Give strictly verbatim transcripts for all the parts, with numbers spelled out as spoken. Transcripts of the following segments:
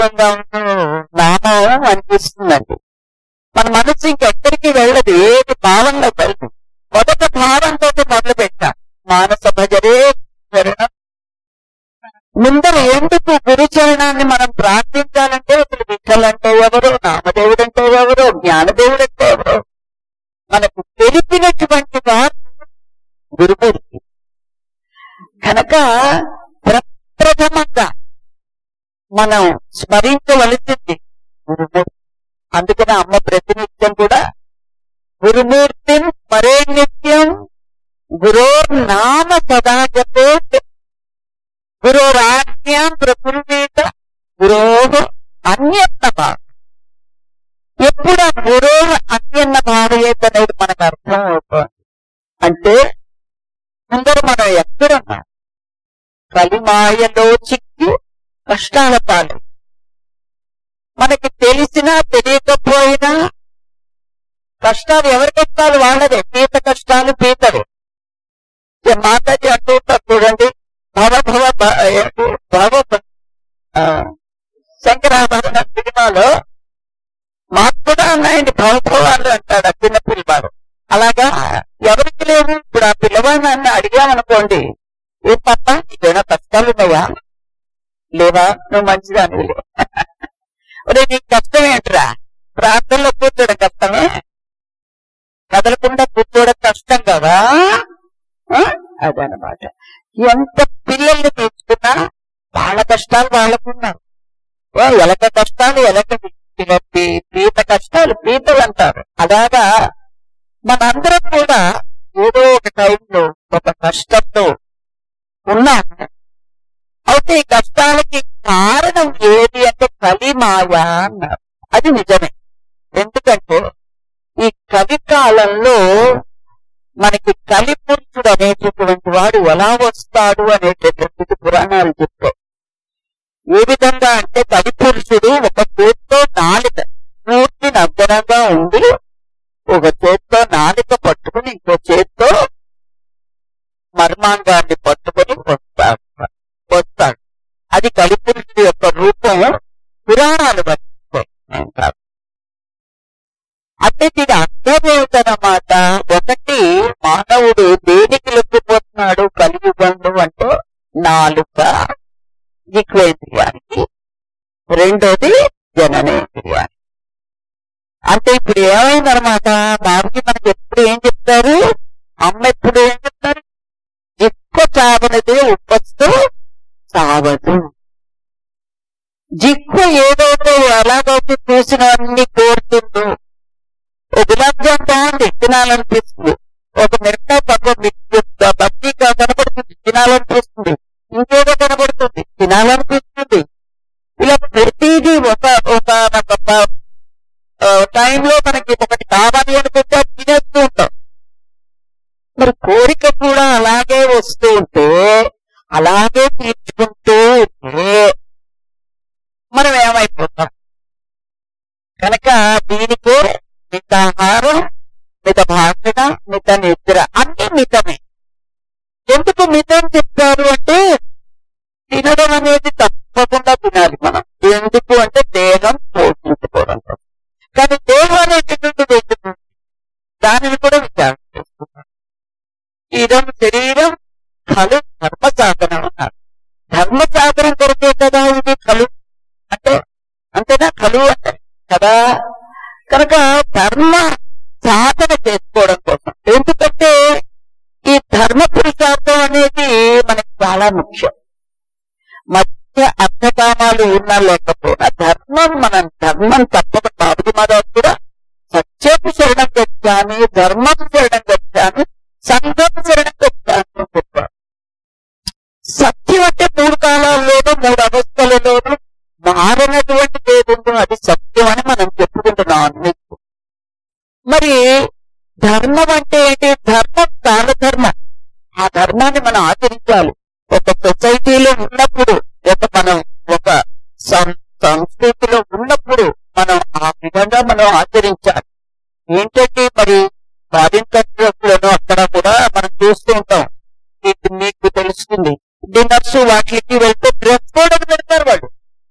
ఉపయోగంగా ఉన్న నామం అనిపిస్తుందండి. మన మనసు ఇంకెక్కడికి వెళ్ళదు, ఏది భావంలో వెళ్ళదు. మొదట భావంతో మొదలు పెట్టాం, మానస భజరే చరణం. ముందర ఎందుకు గురుచరణాన్ని మనం ప్రార్థించాలంటే అసలు విఠల్ అంటే ఎవరో, నామదేవుడు అంటే ఎవరో, జ్ఞానదేవుడు అంటే ఎవరో మనకు తెలిపినటువంటి వారు గురుమూర్తి కనుక ప్రప్రథమంగా మనం స్మరించవలసింది గురుమూర్తి. అందుకని అమ్మ ప్రతినిత్యం కూడా గురుమూర్తిని స్మరే నిత్యం, గురోర్ నామ సదా జపేత్, గురోరాజ్ఞాం ప్రకుర్వేత గురోః అన్యత్న భావ. ఎప్పుడు ఆ గురోః అన్యన్న భావయేత్ అనేది మనకు అర్థం అవుతుంది అంటే, ముందర మనం ఎక్కడున్నాం? కలిమాయలో చిక్కి కష్టాల పాలు. మనకి తెలిసినా తెలియకపోయినా కష్టాలు ఎవరి కష్టాలు వాళ్ళదే, పీత కష్టాలు పీతవే. మాతాజీ అంటూ ఉంటారు చూడండి, భవ భవ భవ శంకరాభరణ సినిమాలో మాకు కూడా ఉన్నాయండి భవభవాలు అంటాడు ఆ చిన్న పిల్లవాడు. అలాగా ఎవరికి లేవు. ఇప్పుడు ఆ పిల్లవాడిని అడిగామనుకోండి, ఏ తప్ప ఏదైనా కష్టాలు ఉన్నాయా? లేవా? నువ్వు మంచిదాని లే. ఒరే నీకు కష్టం ఏంట్రా? ప్రార్థనలో కూర్చోడం కష్టమే, కదలకుండా కూర్చోవడం కష్టం కదా. అదనమాట. ఎంత పిల్లల్ని తీసుకున్నా వాళ్ళ కష్టాలు వాళ్ళకున్నారు. ఎలక కష్టాలు ఎలక, పీత కష్టాలు పీతలు అంటారు. అలాగా మనందరం కూడా ఏదో ఒక టైంలో ఒక కష్టంతో ఉన్నాము. అయితే ఈ కష్టాలకి కారణం ఏది అంటే కలిమాయ అన్నారు. అది నిజమే. ఎందుకంటే ఈ కలికాలంలో మనకి కలిపురుషుడు అనేటటువంటి వాడు ఎలా వస్తాడు అనేటటువంటి పురాణాలు చెప్తాయి. ఏ విధంగా అంటే కలిపురుషుడు ఒక చేత్తో నాలుక పూర్తి నగ్నంగా ఉండి, ఒక చేత్తో నాలుక పట్టుకుని ఇంకో చేత్తో మర్మాంగాన్ని పట్టుకుని వస్తాడు వస్తాడు అది కలిపురుషుడు యొక్క రూపం. పురాణాలు పట్టిస్తాయి. అంటే దీని అర్థం ఏమిటన్నమాట? ఒకటి, మానవుడు దేనికి లొంగిపోతున్నాడు కలియుగంలో అంటే నాలుక జిహ్వేంద్రియానికి, రెండోది జననేంద్రియానికి. అంటే ఇప్పుడు ఏమైందనమాట, బాబుకి మనకి ఎప్పుడు ఏం చెప్తారు, అమ్మ ఎప్పుడు ఏం చెప్తారు, జిహ్వ చావనదే ఉపస్తూ చావదు. జిహ్వ ఏదైతే ఎలాగైతే చూసినవన్నీ కోరుతుందో, ఒక గులాబ్ జామ్ బాగుంది తినాలనిపిస్తుంది, ఒక మిరకాయ పక్క బజ్జీగా కనబడుతుంది తినాలనిపిస్తుంది, ఇంకేదో కనబడుతుంది తినాలనిపిస్తుంది. ఇలా ప్రతిదీ ఒక ఒక టైంలో మనకి ఒకటి కావాలి అనుకుంటే తినేస్తూ ఉంటాం. మరి కోరిక కూడా అలాగే వస్తూ ఉంటే, అలాగే తీర్చుకుంటూ ఉంటే మనం ఏమైపోతాం? కనుక దీనికే మితాహారం, మిత భాషణ, మిత నిద్ర అన్ని మితమే. ఎందుకు మితం చెప్తారు అంటే, తినడం అనేది తప్పకుండా తినాలి మనం. ఎందుకు అంటే దేహం పోషించుకోవడం. కానీ దేహం అనేటటువంటి ఎందుకు, దానిని కూడా విచారణ చేస్తున్నారు. ఇదం శరీరం కలు ధర్మ సాధనం అన్నారు. ధర్మ సాధనం కొరకే కదా ఇది కలు అంటే, అంతేనా కలు అంటే కదా. కనుక ధర్మ సాధన చేసుకోవడం కోసం, ఎందుకంటే ఈ ధర్మ పురుషార్థం అనేది మనకి చాలా ముఖ్యం. మధ్య అర్థకామాలు ఉన్నా లేకపోయినా ధర్మం, మనం ధర్మం తప్పక బాబుజీ మహారాజ్ కూడా సత్యపు శరణం గచ్చామి, ధర్మం శరణం గచ్చామి, సంఘం శరణం గచ్చామి చెప్పారు. సత్యం అంటే మూడు కాలాల్లోనూ మూడు అవస్థలలోనూ మారినటువంటి ఏదుందో అది సత్యం అని మనం చెప్పుకుంటున్నాం అన్నిటికీ. మరి ధర్మం అంటే ఏంటి? ధర్మం కాలధర్మం. ఆ ధర్మాన్ని మనం ఆచరించాలి. ఒక సొసైటీలో ఉన్నప్పుడు, ఒక మనం ఒక సంస్కృతిలో ఉన్నప్పుడు మనం ఆ విధంగా మనం ఆచరించాలి. ఏంటంటే మరి ఫారిన్ కంట్రీస్లోనూ అక్కడ కూడా మనం చూస్తూ ఉంటాం. మీకు మీకు తెలుస్తుంది, డిన్నర్స్ వాటికి వెళ్తే డ్రెస్ కోడ్ అని పెడతారు వాళ్ళు.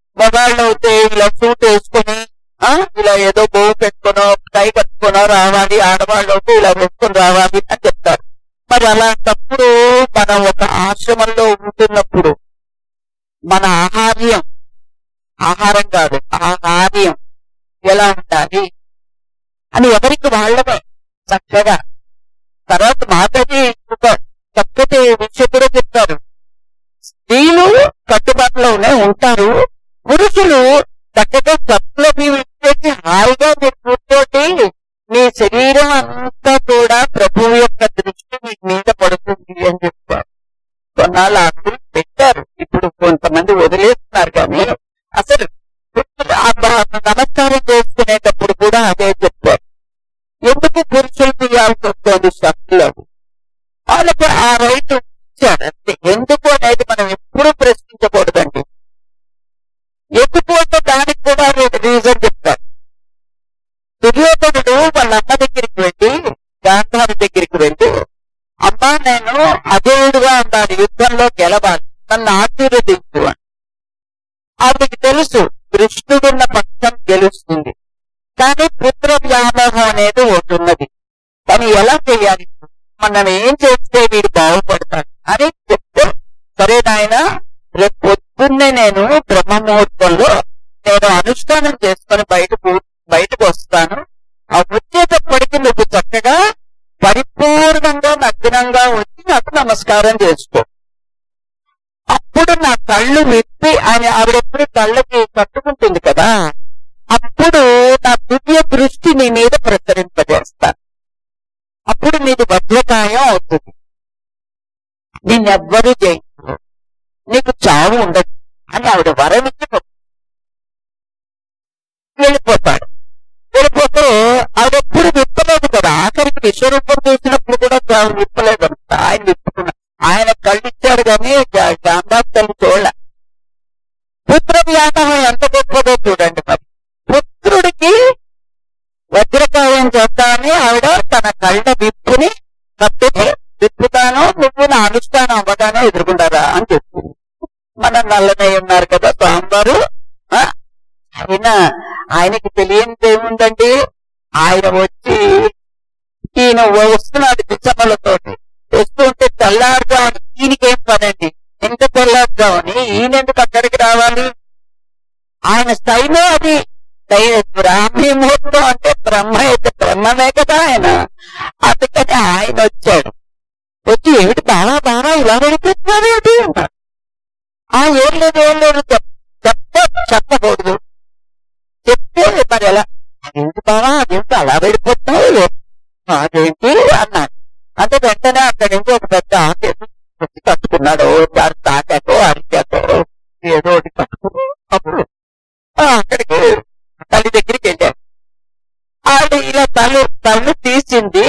మగాళ్ళు అయితే ఇలా సూట్ వేసుకొని ఆ ఇలా ఏదో బోవు పెట్టుకునో టై కట్టుకునో రావాలి, ఆడవాళ్ళు అయితే ఇలా వేసుకొని రావాలి అని చెప్తారు. మరి అలాంటప్పుడు మనం ఒక ఆశ్రమంలో ఉంటున్నప్పుడు మన ఆహార్యం ఆహారం కాదు ఆహార్యం ఎలా ఉండాలి అని ఎవరికి వాళ్ళమే చక్కగా. తర్వాత మాతకి ఒక చక్కటి విషయం కూడా చెప్తారు. స్త్రీలు కట్టుబాటులోనే ఉంటారు, పురుషులు చక్కగా చెప్పులకి విచ్చేసి హాయిగా మీరు కూర్చోటి మీ శరీరం అంతా కూడా ప్రభువు యొక్క దృష్టి మీ మీద పడుతుంది అని చెప్తారు. కొన్నాళ్ళు ఆకులు పెట్టారు, ఇప్పుడు కొంతమంది వదిలేస్తున్నారు. కానీ అసలు నమస్కారం చేసుకునేటప్పుడు కూడా అదే చెప్తారు. ఎందుకు పురుషులు తీయాల్సి వస్తుంది శక్తులు? వాళ్ళకి ఆ రైతు ఇచ్చారు అంతే. ఎందుకు అనేది మనం ఎప్పుడూ ప్రశ్నించకూడదండి. ఎందుకు అంటే దానికి కూడా రీజన్ చెప్తారు. దుర్యోధనుడు వాళ్ళ అమ్మ దగ్గరికి వెళ్ళి గాంధారి దగ్గరికి వెళ్ళి, అమ్మా నేను అజేయుడుగా ఉన్నాను, యుద్ధంలో గెలవాలి, నన్ను ఆశీర్వదించు అని. ఆవిడికి తెలుసు కృష్ణుడున్న పక్షం గెలుస్తుంది, కానీ పుత్ర వ్యామోహం అనేది ఒకటి ఉన్నది. కానీ ఎలా చేయాలి, మనం ఏం చేస్తే వీడు బాగుపడతాడు అని చెప్తే, సరే నాయన రేపు పొద్దున్నే నేను బ్రహ్మ ముహూర్తంలో నేను అనుష్ఠానం చేసుకుని బయటకు బయటకు వస్తాను. ఆ వచ్చేటప్పటికి నువ్వు చక్కగా పరిపూర్ణంగా నగ్నంగా వచ్చి నాకు నమస్కారం చేసుకో. అప్పుడు నా కళ్ళు విప్పి ఆయన ఆవిడెప్పుడు కళ్ళకి కట్టుకుంటుంది కదా, అప్పుడు నా దివ్య దృష్టి నీ మీద ప్రసరింపజేస్తాను. అప్పుడు నీది వజ్రకాయం అవుతుంది, నిన్నెవ్వరూ జయించరు, నీకు చావు ఉండదు అని ఆవిడ వరమిచ్చి వెళ్ళిపోతాడు. వెళ్ళిపోతే ఆవిడెప్పుడు విప్పలేదు కదా, ఆఖరికి విశ్వరూపం చూసినప్పుడు కూడా విప్పలేదు అంట. ఆయన విప్పుకున్నా, ఆయన కళ్ళిచ్చాడు కానీ గాంధారి తల్లి చూడ. పుత్ర వ్యామోహం ఎంత గొప్పదో చూడండి. మరి పుత్రుడికి వజ్రకాయం చేస్తానని ఆవిడ తన కళ్ళ విప్పుని కట్టుని విప్పుతాను, నువ్వు నా అనుష్ఠానం అవ్వగానే ఎదుర్కొంటారా అని చెప్తుంది. మన నల్లనే ఉన్నారు కదా స్వామివారు, ఆయన ఆయనకి తెలియనిది ఏముందండి. ఆయన వచ్చి ఈయన వస్తున్నాడు పిచ్చమ్మలతోటి, వస్తుంటే తెల్లారుజామని ఈయనకేం పనండి, ఎంత తెల్లారుజామని ఈయన ఎందుకు అక్కడికి రావాలి? ఆయన స్థైలో అది బ్రాహ్మీ ముహూర్తం అంటే బ్రహ్మ అయితే బ్రహ్మమే కదా ఆయన. అందుకని ఆయన వచ్చాడు. వచ్చి ఏమిటి బాగా బాగా ఇలా వెళ్ళిపోతున్నారు ఏంటి అన్నారు. ఆ ఏం లేదు ఏం లేదు చెప్ప చెప్పకూడదు, చెప్తే మరి ఎలా అదేంటి బాగా అదేంటి అలా వెళ్ళిపోతున్నావు అదేంటి అన్నాడు. అంటే వెంటనే అక్కడి నుంచి ఒక పెద్ద ఆకేసి వచ్చి కట్టుకున్నాడు. దాని తాకాకో అరికాకో ఏదో ఒకటి కట్టుకుని అప్పుడు అక్కడికి తల్లి దగ్గరికి వెళ్ళాడు. ఆవిడ ఇలా తల్లి తల్లి తీసింది,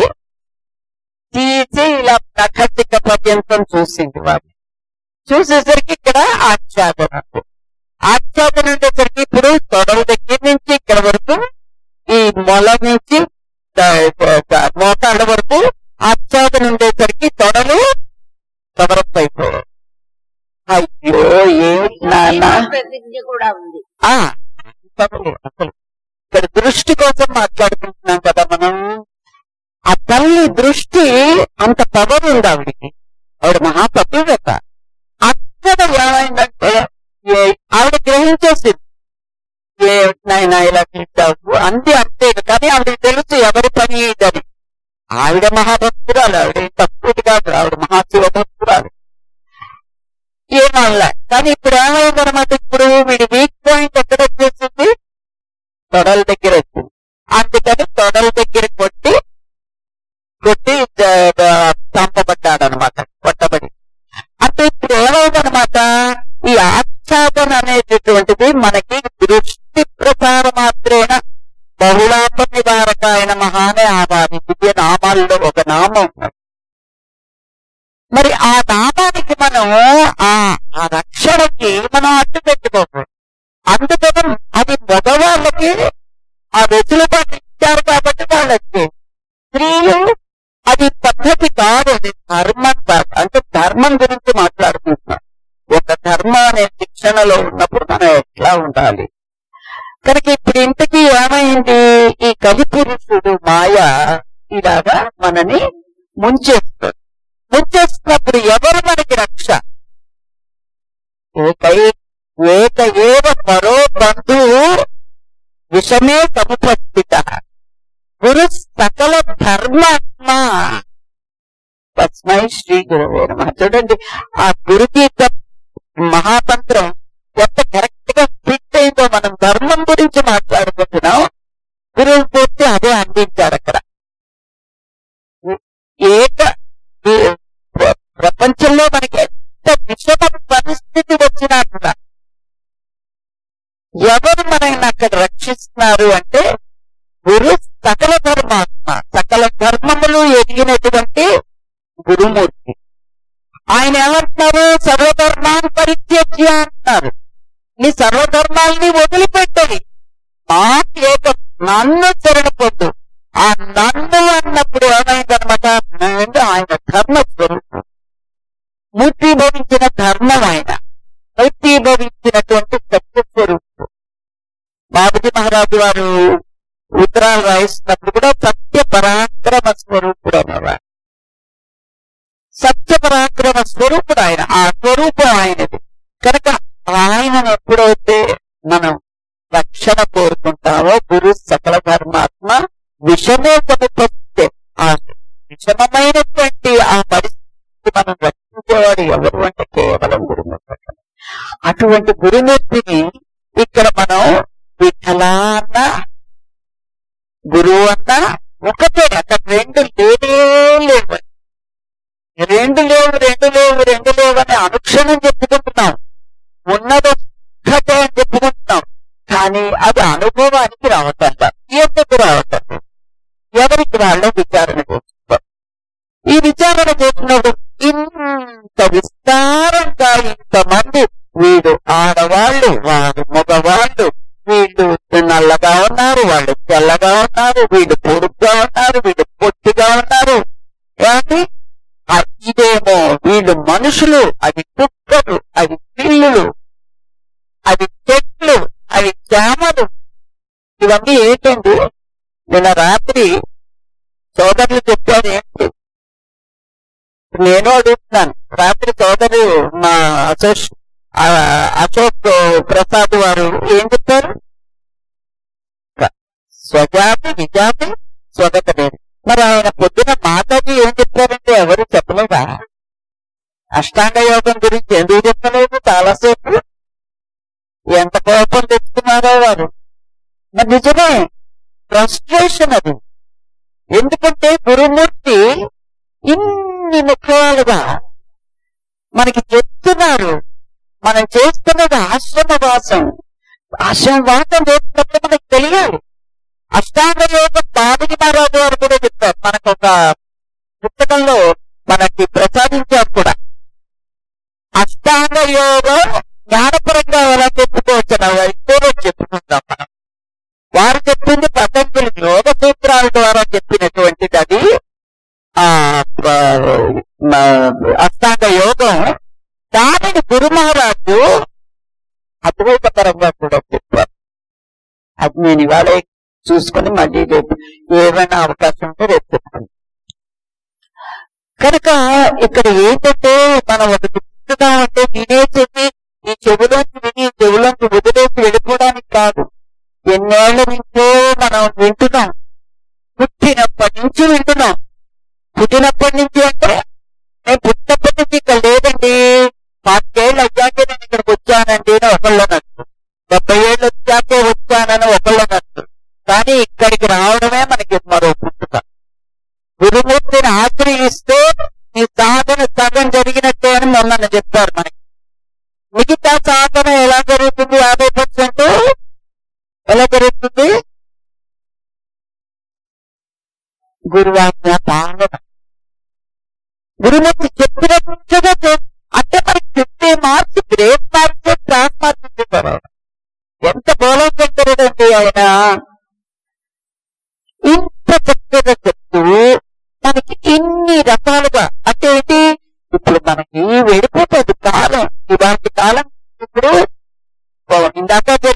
తీసి ఇలా నఖచిక్క పర్యంతం చూసింది. వాడిని చూసేసరికి ఇక్కడ ఆచ్ఛాదన ఆచ్ఛాదన ఉండేసరికి ఇప్పుడు తొడల దగ్గర నుంచి ఇక్కడ వరకు ఈ మొల నుంచి మోకాళ్ళ వరకు ఆచ్ఛాదన ఉండేసరికి తొడలు కవరప్ అయిపోయాయి. అయ్యో ఏమిటి నాన్న కూడా ఉంది. ఆ అసలు ఇక్కడ దృష్టి కోసం మాట్లాడుకుంటున్నాం కదా మనం. ఆ తల్లి దృష్టి అంత పవర్ ఉంది ఆవిడికి, ఆవిడ మహాపతివ్రత. అక్కడ ఏమైందంటే ఆవిడ గ్రహించేసింది, ఏ నాయన ఇలా చేశావు అంతే అంతే. కానీ ఆవిడకి తెలుసు ఎవరి పని ఇదని. ఆవిడ మహాభక్తురాలు, ఆవిడ తక్కువది కాదు, ఆవిడ మహాశివ భక్తురాలు. ఏమల్లా కానీ ఇప్పుడు ఏమైందనమాట, ఇప్పుడు వీడి వీక్ పాయింట్ ఎక్కడ వచ్చేసింది, తొడల దగ్గర వచ్చింది. అందుకని తొడల దగ్గర కొట్టి కొట్టి చంపబడ్డాడనమాట, కొట్టబడి. అంటే ఇప్పుడు ఏమైందనమాట, ఈ ఆచ్ఛాదన అనేటటువంటిది మనకి దృష్టి ప్రసార మాత్రేన బహుళాప నివారకాయన మహానే ఆవాది దివ్య నామాల్లో ఒక నామం. మరి ఆ నామానికి మనం ఆ ఆ రక్షణకి మనం అడ్డు పెట్టుకోకూడదు. అందుకని అది మగవాళ్ళకి ఆ వెసులుబాటు ఇచ్చారు కాబట్టి వాళ్ళకి. స్త్రీలు అది పద్ధతి కాదు, అది ధర్మం కాదు. అంటే ధర్మం గురించి మాట్లాడుకుంటున్నాం. ఒక ధర్మ అనే శిక్షణలో ఉన్నప్పుడు మనం ఎట్లా ఎలా ఉండాలి. కనుక ఇప్పుడు ఇంతకీ ఏమైంది, ఈ కలిపురుషుడు మాయ ఇలాగా మనని ముంచేస్తుంది. ముంచేస్తున్నప్పుడు ఎవరు మనకి రక్ష? ఏకై ఏక ఏవ పరో బంధువు విషమే సముపస్థిత గురు సకల ధర్మాత్మ తస్మై శ్రీ గురువే నమః. చూడండి ఆ గురుగీత మహాతంత్రం ఎంత కరెక్ట్ గా ఫిట్ అయిందో. మనం ధర్మం గురించి మాట్లాడుకుంటున్నాం, గురువు పూర్తి అదే అందించారు అక్కడ. ఏక ప్రపంచంలో మనకి ఎంత విషమ పరిస్థితి వచ్చినా కూడా ఎవరు మనల్ని అక్కడ రక్షిస్తున్నారు అంటే గురు సకల ధర్మాత్మ, సకల ధర్మములు ఎదిగినటువంటి గురుమూర్తి. ఆయన ఏమంటున్నారు, సర్వధర్మాన్ని పరిత్యజ్య అంటున్నారు. నీ సర్వధర్మాల్ని వదిలిపెట్టవి, నాకు ఏక నన్ను శరణపొద్దు. ఆ నన్ను అన్నప్పుడు ఏమైందనమాట, ఆయన ధర్మ స్వరూపం, మూర్తిభవించిన ధర్మం, ఆయన మూర్తిభవించినటువంటి సత్యస్వరూపం. బాబుజీ మహారాజు వారు ఉత్తరాలు రాయిస్తున్నప్పుడు కూడా సత్య పరాక్రమ స్వరూపుడు అన్నవారు. సత్య పరాక్రమ స్వరూపుడు ఆయన, ఆ స్వరూపం ఆయనది. కనుక ఆయనను ఎప్పుడైతే మనం రక్షణ కోరుకుంటామో గురు సకల ధర్మాత్మ విషమే సముపస్తే, ఆ విషమమైనటువంటి ఆ పరిస్థితి మనం రక్షించేవాడు ఎవరు అంటే కేవలం గురుమూర్తి. అటువంటి గురుమూర్తిని ఇక్కడ మనం విఠలా అన్న గురువు అన్న ఒకటే, అక్కడ రెండు లేనే లేవు, రెండు లేవు రెండు లేవు రెండు లేవు అని అనుక్షణం చెప్పుకుంటున్నాం. ఉన్నదొక్కటే అని చెప్పుకుంటున్నాం, కానీ అది అనుభవానికి రావటంట. ఎందుకు రావటం? ఎవరికి వాళ్ళు విచారణ చేస్తున్నారు. ఈ విచారణ చేసినప్పుడు ఇంత విస్తారంగా ఇంతమంది, వీడు ఆడవాళ్ళు, వాడు మగవాళ్ళు, వీళ్ళు నల్లగా ఉన్నారు, వాళ్ళు తెల్లగా ఉన్నారు, వీళ్ళు పొడుగ్గా ఉన్నారు, వీళ్ళు పొట్టిగా ఉన్నారు, ఏంటి ఇదేమో వీళ్ళు మనుషులు, అవి కుక్కలు, అవి పిల్లులు, అవి చెట్లు, అవి చామలు, ఇవన్నీ ఏంటండి? నిన్న రాత్రి సోదరులు చెప్పారు ఏంటి, నేను అడుగుతున్నాను. రాత్రి సోదరు మా అశోక్ అశోక్ ప్రసాద్ వారు ఏం చెప్పారు? స్వజాతి విజాతి స్వగత లేదు. మరి ఆయన పొద్దున మాతాజీ ఏం చెప్పారంటే ఎవరు చెప్పలేదా? అష్టాంగ యోగం గురించి ఎందుకు చెప్పలేదు? చాలాసేపు ఎంత కోపం తెచ్చుకున్నారో వారు. మరి నిజమే, ఫ్రస్ట్రేషన్ అది. ఎందుకంటే గురుమూర్తి ఇన్ని ముఖాలుగా మనకి చెప్తున్నారు. మనం చేస్తున్నది ఆశ్రమవాసం. ఆశ్రమవాసం చేస్తున్నప్పుడు మనకు తెలియాలి. అష్టాంగ యోగం బాబుజీ మహారాజు వారు కూడా చెప్తారు. మనకు ఒక పుస్తకంలో మనకి ప్రసాదించారు కూడా. అష్టాంగ యోగం జ్ఞానపరంగా ఎలా చెప్పుకోవచ్చు ఎక్కువగా చెప్పుకుంటాం మనం. వారు చెప్పింది పతంజలి యోగ సూత్రాల ద్వారా చెప్పినటువంటిది అది. ఆ అష్టాంగ యోగం దానిని గురు మహారాజు అద్భుతపరంగా కూడా చెప్పారు. అది నేను ఇవాళ చూసుకుని మళ్ళీ రేపు ఏమైనా అవకాశం ఉంటే రేపు చెప్తాను. కనుక ఇక్కడ ఏంటంటే మనం ఒకటి చూస్తున్నామంటే వినేసేసి ఈ చెవులోంచి విని చెవులోంచి వదిలేసి వెళ్ళిపోవడానికి కాదు. ఎన్నేళ్ల నుంచో మనం వింటున్నాం, పుట్టినప్పటి నుంచి వింటున్నాం. పుట్టినప్పటి నుంచి అంటే నేను పుట్టినప్పటి నుంచి ఇక్కడ లేదండి, పాతికేళ్ళు వచ్చాకే నేను ఇక్కడికి వచ్చానండి అని ఒకళ్ళనొచ్చు, డెబ్బై ఏళ్ళు వచ్చాకే వచ్చానని ఒకళ్ళనొచ్చు. కానీ ఇక్కడికి రావడమే మనకి మరో పుట్టుక. గురుమూర్తిని ఆశ్రయిస్తే ఈ సాధన సగం జరిగినట్టే అని మొన్న చెప్పారు మనకి. మిగతా సాధన ఎలా జరుగుతుంది? యాభై పర్సెంట్ ఎలా జరుగుతుంది? గురువాజ్ఞ పాలన. గురుమూర్తి చెప్పినట్టుగా అంటే మనకి fifty marks great marks class marks ఇచ్చేసారు. ఎంత గోళం పెట్టారండి ఆయన. ఇంత చక్కగా చెప్తూ మనకి ఇన్ని రకాలుగా అంటే ఏంటి, ఇప్పుడు మనకి వెళ్ళిపోతుంది కాలం. ఇలాంటి కాలం ఇప్పుడు ఇందాక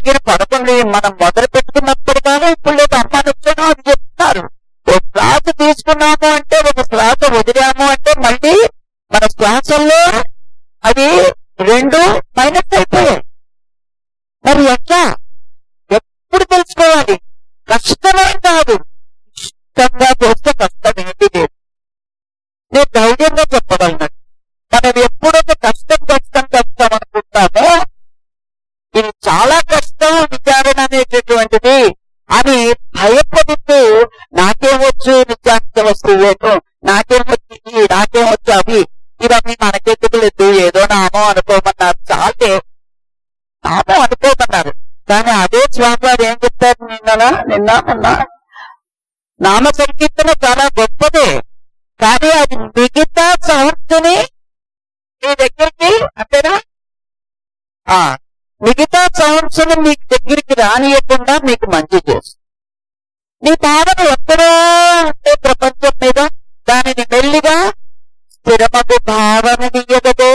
మనం మొదలు పెట్టుకున్నప్పుడు కానీ ఇప్పుడు లేదు అమ్మ నొచ్చాను అని చెప్తున్నారు. ఒక శ్వాస తీసుకున్నాము అంటే ఒక శ్వాస వదిలాము అంటే మళ్ళీ మన శ్వాసల్లో అది రెండు మైనస్ అయిపోయాయి. మరి ఎట్లా ఎప్పుడు తెలుసుకోవాలి? కష్టమే కాదు, ఇష్టంగా చేస్తే కష్టం ఏంటి లేదు. నేను ధైర్యంగా చెప్పగలను, మనం ఎప్పుడైతే కష్టం కష్టం కష్టం అనుకుంటామో ఇది చాలా కష్టం విచారణ అనేటటువంటిది అని భయపడుతూ నాకేమొచ్చు నిత్యానికి వస్తువు, నాకేమొచ్చి నాకేమొచ్చు అవి ఇవన్నీ మనకెందుకు లేదు, ఏదో నామం అనుకోమన్నారు. చాలే నామం అనుకోమన్నారు. కానీ అదే స్వామి వారు ఏం చెప్తారు, నిన్న నిన్న మొన్న నామ సంకీర్తన చాలా గొప్పదే, కానీ అది మిగతా సంస్థని మీ దగ్గరికి అంతేనా ఆ మిగతా సంస్థని మీకు దగ్గరికి రానియకుండా మీకు మంచి చేస్తుంది. నీ భావన ఎక్కడో ఉంటే ప్రపంచం మీద దానిని మెల్లిగా స్థిరమగు భావననియగదే.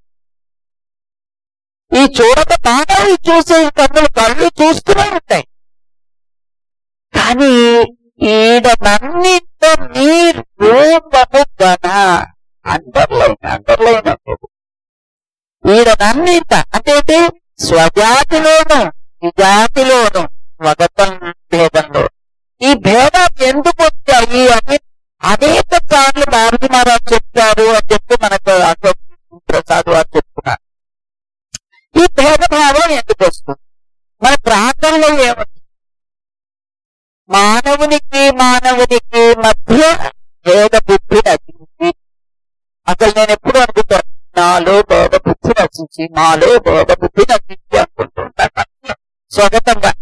ఈ చూడక బాగా చూసే కన్నులు కళ్ళు చూస్తూనే ఉంటాయి, కానీ ఈడ నన్నితో నీ రూపము గణ అండర్లైన్ అండర్లైన్ ఈడ నన్నిత అంటే స్వజాతిలోను విజాతిలోను స్వగతం భేదంలో ఈ భేదాలు ఎందుకు వచ్చాయి అని అనేక సార్లు నారద మహారాజ్ చెప్తారు అని చెప్పి మనకు అశోక్ ప్రసాద్ వారు చెప్తున్నారు. ఈ భేదభావం ఎందుకు వస్తుంది? మన ప్రాంతంలో ఏముంది? మానవునికి మానవునికి మధ్య భేద బుద్ధి నశించి, అసలు నేను ఎప్పుడు అనుకుంటాను నాలో భేద బుద్ధి నశించి నాలో భేద బుద్ధి నశించి అనుకుంటుంటాను స్వగతంగా.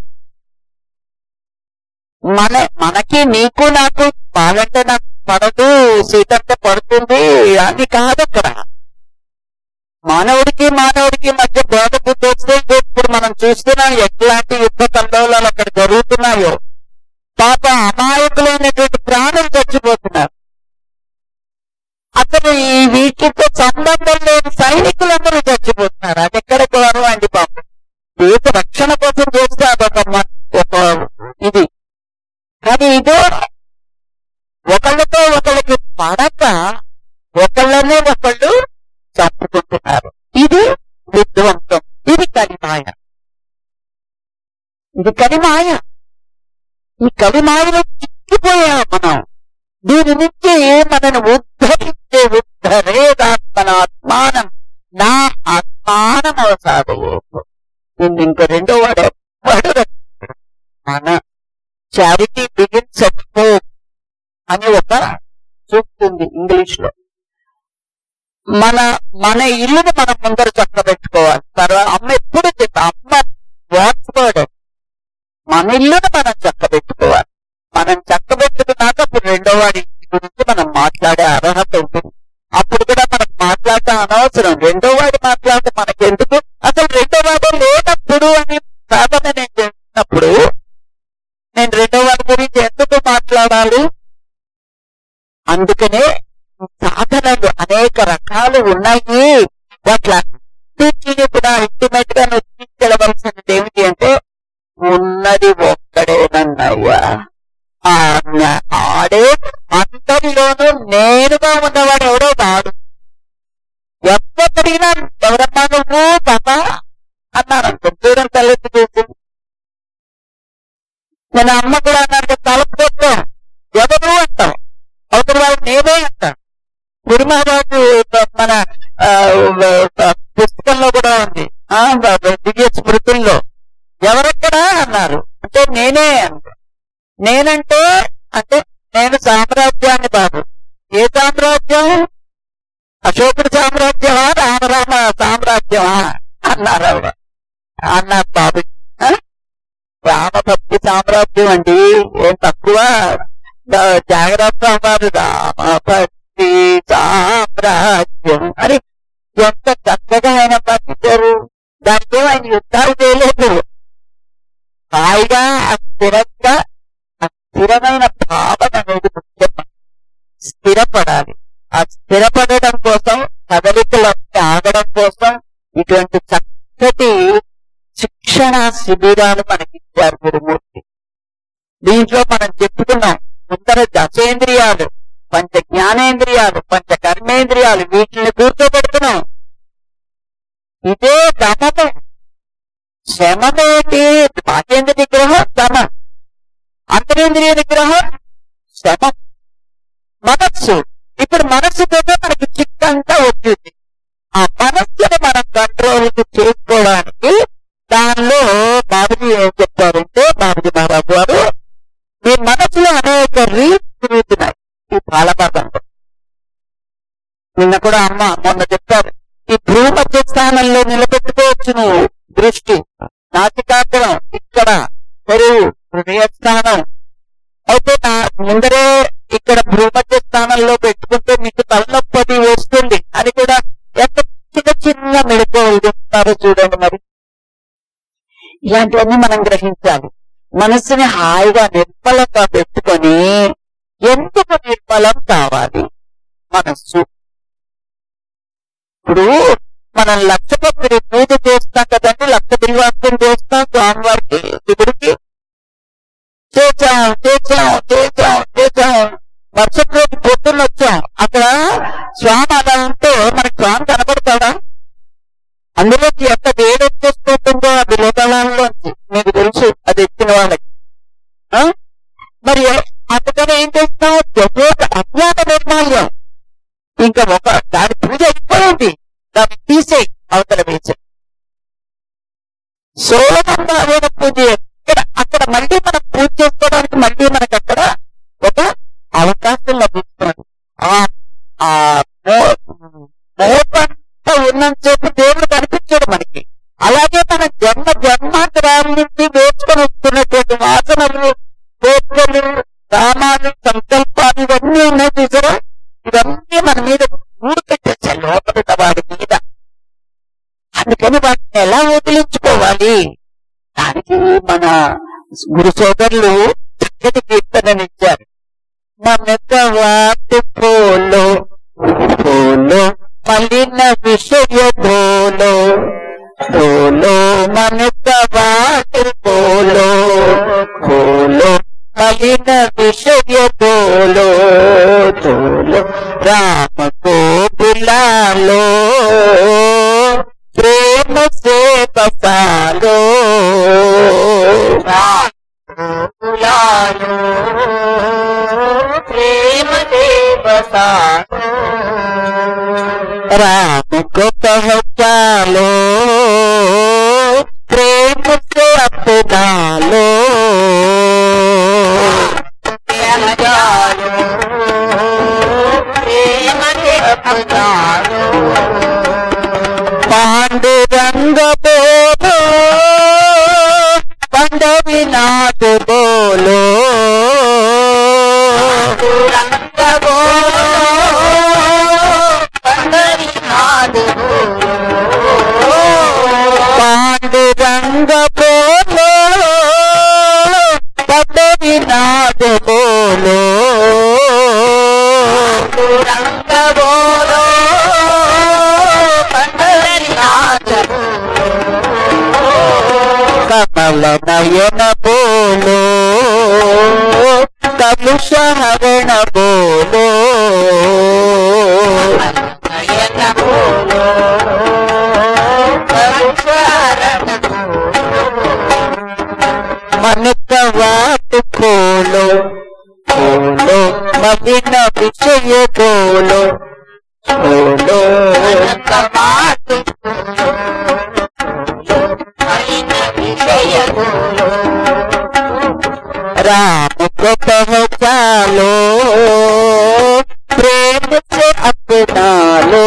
మన మనకి నీకు నాకు పాలంటే నాకు పడదు, సీతంటే పడుతుంది అని కాదు. అక్కడ మానవుడికి మానవుడికి మధ్య భేద బుద్ధి వస్తే ఇప్పుడు మనం చూస్తున్నాం ఎట్లాంటి యుద్ధ కల్లోలాలు అక్కడ జరుగుతున్నాయో. పాప అమాయకులైనటువంటి ప్రాణులు చచ్చిపోతున్నారు. అసలు ఈ వీటితో సంబంధం లేని సైనికులందరూ చచ్చిపోతున్నారు. అది ఎక్కడ గౌరవం అండి పాపం. దేశ రక్షణ కోసం చేస్తే అదొక ఒక ఇది. కానీ ఇదో ఒకళ్ళతో ఒకళ్ళకి పడక ఒకళ్ళనే ఒకళ్ళు చంపుకుంటున్నారు. ఇది విధ్వంసం, ఇది కలిమాయ, ఇది కలిమాయ. ఈ కలిమాయలో చిక్కిపోయాం మనం. దీని నుంచి మనను ఉద్ధరించే ఉద్ధరేదాత్మనాత్మానం నా ఆత్మానం అవసాదయోగం. దీన్ని ఇంకో రెండో వాడు ఎవ్వడు మన చారిటీ బిగిన్స్ అట్ హోమ్ అని ఒక చూస్తుంది ఇంగ్లీష్ లో. మన మన ఇల్లుని మనం ముందర చక్కబెట్టుకోవాలి. తర్వాత అమ్మ ఎప్పుడు చెప్పా, అమ్మ వాట్స్ వర్డ్, మన ఇల్లుని మనం చక్కబెట్టుకోవాలి. మనం చక్కబెట్టుకున్నాక అప్పుడు రెండో వాడి గురించి మనం మాట్లాడే అర్హత ఉంటుంది. అప్పుడు కూడా మనకు మాట్లాడటం అనవసరం. రెండో వాడి మాట్లాడితే మనకెందుకు? అసలు రెండో వాడు లేనప్పుడు అని సాధన నేను చేస్తున్నప్పుడు నేను రెండో వాడి గురించి ఎందుకు మాట్లాడాలి? అందుకనే సాధనలు అనేక రకాలు ఉన్నాయి. వాటిని కూడా ఇంటిమేట్ గా తీసుకెళ్ళవలసినది ఏమిటి అంటే ఉన్నది ఒక్కడేనన్నయ్యా. ఆడే అందరిలోనూ నేరుగా ఉన్నవాడు ఎవడో వాడు. ఎప్పటికైనా ఎవరమ్మా నువ్వు పాప అన్నాను అనుకో, దూరం తలెత్తి చూసి నేను అమ్మ కూడా అన్నాను తలపోతాం ఎవరు అంటాం, అవతల వాళ్ళు నేనే అంటాను. గురుమహారాజు మన పుస్తకంలో కూడా ఉంది, దివ్య స్మృతుల్లో ఎవరెక్కడా అన్నారు అంటే నేనే అంట. నేనంటే అంటే నేను సామ్రాజ్యాన్ని బాబు. ఏ సామ్రాజ్యం? అశోకుడి సామ్రాజ్యమా రామరామ సామ్రాజ్యమా అన్నారు ఆవిడ. అన్నారు బాబు రామభక్తి సామ్రాజ్యం అండి, ఏం తక్కువ. జాగ్రత్త వారు రామభక్తి సామ్రాజ్యం అని ఎంత చక్కగా ఆయన పట్టించారు. దానితో ఆయన యుద్ధాలు చేయలేదు. హాయిగా స్థిరంగా స్థిరమైన భావన అనేది ముఖ్యం. స్థిరపడాలి. ఆ స్థిరపడడం కోసం, కదలికలు ఆగడం కోసం ఇటువంటి చక్కటి శిక్ష శిక్షణ శిబిరాలు మనకి ఇచ్చారు గురుమూర్తి. దీంట్లో మనం చెప్పుకున్నాం ముందర దశేంద్రియాలు, పంచ జ్ఞానేంద్రియాలు, పంచ కర్మేంద్రియాలు, వీటిని కూర్చోబెడుతున్నాం. ఇదే దమము. శమమేంటి? బాహ్యేంద్రియ నిగ్రహం దమం, అంతరేంద్రియ నిగ్రహం శమం. మనస్సు, ఇప్పుడు మనస్సుతోనే మనకి చిక్కంతా వచ్చింది. ఆ మనస్సుని మనం కంట్రోల్ చేసుకోవడానికి దానిలో బాబుజీ ఏం చెప్పారంటే, బాబుజీ మహారాజు గారు మీ మనసులో అనేక రీల్స్ తిరుగుతున్నాయి ఈ బాలపాఠంలో. నిన్న కూడా అమ్మ మొన్న చెప్పారు, ఈ భూమధ్య స్థానంలో నిలబెట్టుకోవచ్చు నువ్వు దృష్టి. నాసికాగ్రం ఇక్కడ, పెరుగు హృదయ స్థానం అయితే నా ముందరే ఇక్కడ భూమధ్య స్థానంలో పెట్టుకుంటే మీకు తలనొప్పి వస్తుంది అని కూడా ఎంత చిన్న చిన్న మెళకువలు చెప్తారో చూడండి. మరి ఇలాంటివన్నీ మనం గ్రహించాలి. మనస్సుని హాయిగా నిర్మలంగా పెట్టుకొని, ఎందుకు నిర్మలం కావాలి మనస్సు? ఇప్పుడు మనం లక్షపత్రి పూజ చేస్తాం కదండి, లక్ష బిల్వార్పణ చేస్తాం స్వామివారికి, శివుడికి. చేసాం చేసాం చేసాం చేసాం మరుసటి రోజు పొద్దున్న వచ్చాం, అక్కడ స్వామి అలా ఉంటే మనకి స్వామి కనపడతాడా? అందులోకి ఎంత వేడి వచ్చేస్తుందో ఆ విలోకాలంలోంచి మీకు తెలుసు, అది ఎక్కిన వాళ్ళకి. మరి అందుకని ఏం చేస్తాం? అజ్ఞాత నిర్మాల్యం. ఇంకా ఒక దాని పూజ అయిపోయింది, దాన్ని తీసేయి, అవతల వేసే సోలమందాలైన పూజ. ఇక్కడ అక్కడ మళ్ళీ మనం పూజ చేసుకోవడానికి మళ్ళీ మనకు అక్కడ ఒక అవకాశం లభిస్తుంది. ఆ మోపంతా ఉన్నంతసేపు దేవుడు కనిపించాడు మనకి. అలాగే మన జన్మ జన్మాంతరాల నుంచి వేసుకొని వస్తున్నటువంటి వాసనలు, కోరికలు, కామాలు, సంకల్పాలు ఇవన్నీ ఉన్నాయి చూసారా? ఇవన్నీ మన మీద ఊరు పెట్టేసాయి లోపల వాడి మీద. అందుకని వాటిని ఎలా వదిలించుకోవాలి? దానికి మన గురు సోదరులు చక్కటి కీర్తననిచ్చారు. మనక వాటి పోలో పోలో మలిన విషయ పోలో పోలో మనక వాటి పోలో పోలో మలిన విషయ పోలో తోలో రామ को बुलालो प्रेम से बसालो बुलालो प्रेम से बसालो राम को पहुँचा लो प्रेम से अपना लो पांडुरंग बोलो पंडविनाथ बोलो पांडुरंग बोलो पंडविनाथ बोलो पांडुरंग बोलो पंडविनाथ बोलो पांडुरंग बोलो कमल नयन बोलो कलुष हरण बोलो नयन बोलो कलुष हरण मन का वाट खोलो खोलो मलिन विषय बोलो बोलो कमाट राम को पहुँचा लो प्रेम से अपना लो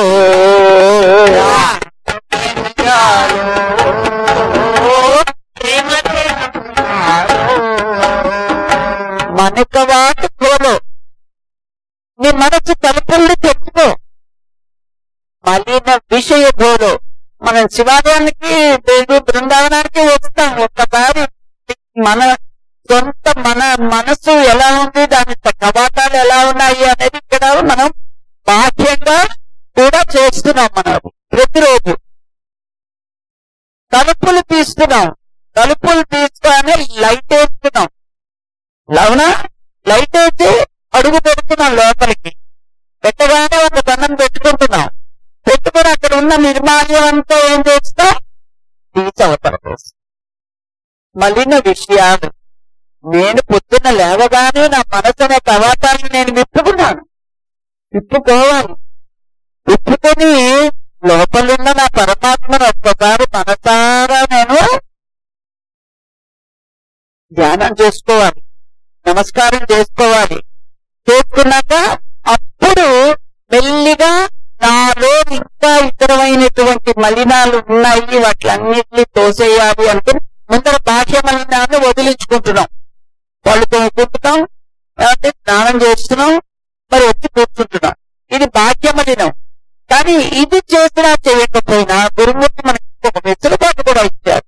मन का वाट खोलो नी मनसु तलपुल्ली తెచ్చుకో మలిన విషయ బోలో. మనం శివాలయానికి దేవి బృందావనానికి వస్తాం, ఒక్కసారి మన సొంత మన మనసు ఎలా ఉంది, దాని కవాటాలు ఎలా ఉన్నాయి అనేది ఇక్కడ మనం బాహ్యంగా కూడా చేస్తున్నాం. మనం ప్రతిరోజు తలుపులు తీస్తూ తీస్తున్నాం, తలుపులు తీసుకొని లైట్ వేస్తున్నాం, అవునా? లైట్ వేసి అడుగు పెడుతున్నాం లోపలికి. పెట్టగానే ఒక దండం పెట్టుకుంటున్నాం. పెట్టుకుని అక్కడ ఉన్న నిర్మాల్యం అంతా ఏం చేస్తాం? తీసి అవతల వేస్తాం. మలిన విషయాలు నేను పొద్దున్న లేవగానే నా మనసు అనే కవాటాన్ని నేను విప్పుకున్నాను. విప్పుకోవాలి. విప్పుకొని లోపలున్న నా పరమాత్మను ఒక్కసారి మనసారా నేను ధ్యానం చేసుకోవాలి, నమస్కారం చేసుకోవాలి. చేసుకున్నాక అప్పుడు మెల్లిగా నాలో ఇంకా ఇతరమైనటువంటి మలినాలు ఉన్నాయి, వాటిలన్నిటినీ తోసేయాలి అనుకుని ముందర బాహ్య మలినాన్ని వదిలించుకుంటున్నాం. వాళ్ళు తోముకుంటున్నాం, లేకపోతే స్నానం చేస్తున్నాం, మరి వచ్చి కూర్చుంటున్నాం. ఇది బాహ్య మలినం. కానీ ఇది చేసినా చేయకపోయినా గురుమూర్తి మనకి ఒక వెసులుబాటు కూడా ఇచ్చారు.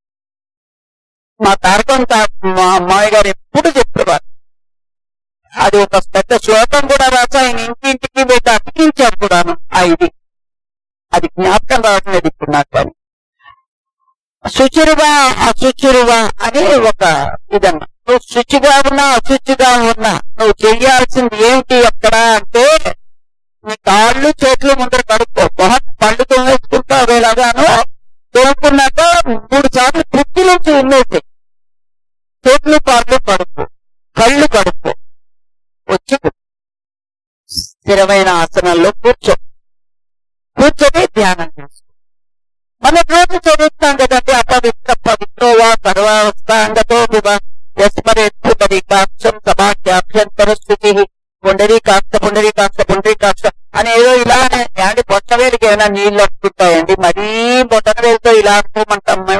మా తారకం మా అమ్మాయి గారు ఎప్పుడు చెప్పేవారు. అది ఒక పెద్ద శ్లోకం కూడా రాసి ఆయన ఇంటింటికి పెట్టి అతికించారు కూడాను. ఆ ఇది అది జ్ఞాపకం రావట్లేదు ఇప్పుడు నాకు. కానీ శుచిరుగా అశుచిరుగా అని ఒక ఇదన్నా. నువ్వు శుచిగా ఉన్నా అశుచిగా ఉన్నా నువ్వు చెయ్యాల్సింది ఏమిటి అక్కడ అంటే నీ కాళ్ళు చేతులు ముందర కడుక్కో. మొహం పళ్ళు తోమేసుకుంటావు ఎలాగానో తోముకున్నాక మూడు సార్లు పుట్టి నుంచి ఉన్నేసి చేతులు కాళ్ళు కడుక్కో, కళ్ళు కడుక్కో, వచ్చి స్థిరమైన ఆసనంలో కూర్చో. కూర్చొని ధ్యానం చేసుకో. మన రోజు చదువుతాం కదండి, అపవిత్ర పవిత్రోవా సర్వావస్థాంగతో యస్మరేత్తు పరికాక్షం సమాఖ్యాభ్యంతర స్థితి పుండరీకాక్ష పుండరీకాక్ష పుండరీకాక్ష అని ఏదో ఇలా అండి. బొట్టవేలికి ఏమైనా నీళ్లు వస్తుంటాయండి, మరీ బొట్టవేలితో ఇలా అనుకోమంటాం మేము.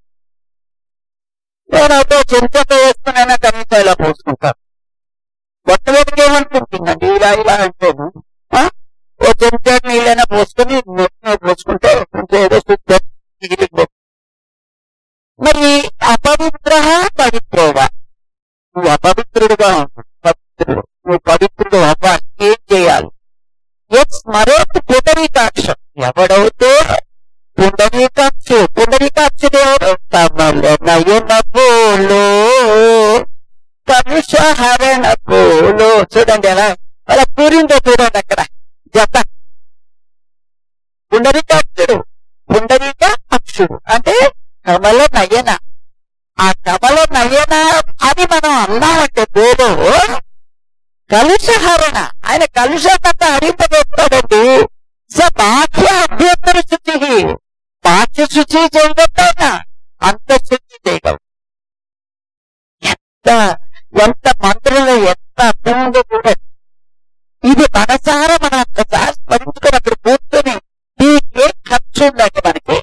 నేనైతే చెంచతో వేసుకునైనా కనీసం ఇలా పోసుకుంటాను. బొట్టవేలికి ఏమనుకుంటుందండి ఇలా ఇలా అంటేను. ఓ చెంచా నీళ్ళైనా పోసుకుని నెత్తిని పోసుకుంటే కొంచెం ఏదో శుద్ధం మిగిలిపో. మరి అపవిత్ర పవిత్రోవా, నువ్వు అపవిత్రుడుగా ఉంటుంది, పవిత్రుడు నువ్వు పవిత్రుడు అవ్వాలి. ఏం చేయాలి? స్మరేత్ పుండరీకాక్షం. ఎవడవుతే పుండరీకాక్షు. పుండరీకాక్షుడు ఎవరు? నయన పోలో కలుషహరణ పోలో. చూడండి ఎలా అలా కూరిందో చూడండి అక్కడ జత. పుండరీకాక్షుడు, పుండరీక అక్షుడు అంటే కమల నయన. ఆ కమల నయన అని మనం అన్నామంటే పోలో కలుషహరణ. ఆయన కలుషంతా హరింపజేస్తాడండి. స బాహ్య అభ్యంతర శుచి. బాహ్య శుచి చేయగలనా అంత శుచి చేయగలవు. ఎంత ఎంత మంత్రులు ఎంత అర్థంగా కూడా ఇది మనసారా మనం ఒక్కసారి స్మరించుకొని అక్కడ కూర్చొని దీనికి ఖర్చు ఉందండి మనకి.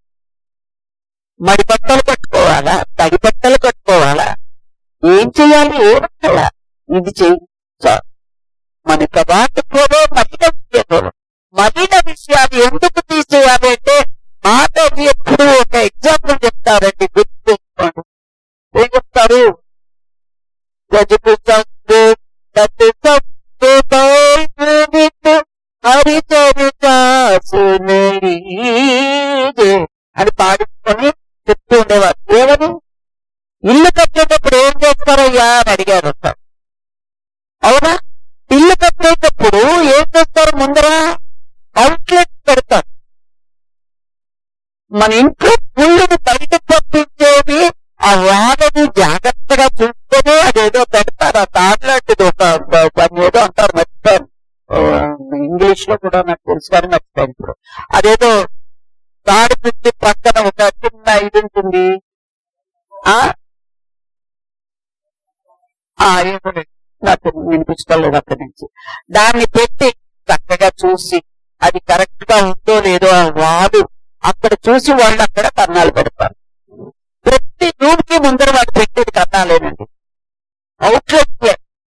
మడి బట్టలు కట్టుకోవాలా, తడి బట్టలు కట్టుకోవాలా, ఏం చెయ్యాలి? ఏమన్నా ఇది చెయ్యి. మన కవాటుకోవో మలిన విషయాలు. మలిన విషయాలు ఎందుకు తీసేయాలి అంటే మాటవి ఎప్పుడు ఒక ఎగ్జాంపుల్ చెప్తారండి, గుర్తు చేసుకోండి. ఏం చెప్తారు? అని పాడుకొని చెప్తూ ఉండేవారు. ఏమని? ఇల్లు కట్టేటప్పుడు ఏం చేస్తారయ్యా అని అడిగారు. అవునా? ఇల్లు కట్టేటప్పుడు ఏం చేస్తారు? ముందర అవుట్లెట్ పెడతారు. మన ఇంట్లో పుల్లుని బయటకు పంపించేది ఆ వాడని జాగ్రత్తగా చూసుకొని అదేదో పెడతారు. ఆ తాట్లాంటిది ఒక ఏదో అంటారు, మర్చిపోయారు. ఇంగ్లీష్ లో కూడా నాకు తెలుసు కానీ మర్చిపోయాను ఇప్పుడు. అదేదో తాడు పుట్టి పక్కన ఒక చిన్న ఇది ఉంటుంది. నాకు వినిపించలేదు అక్కడి నుంచి. దాన్ని పెట్టి చక్కగా చూసి అది కరెక్ట్ గా ఉందో లేదో ఆ వాడు అక్కడ చూసి వాళ్ళు అక్కడ కన్నాలు పెడతారు. ప్రతి రూమ్ కి ముందర వాడు పెట్టేది కన్నాలేనండి, అవుట్లెట్లే.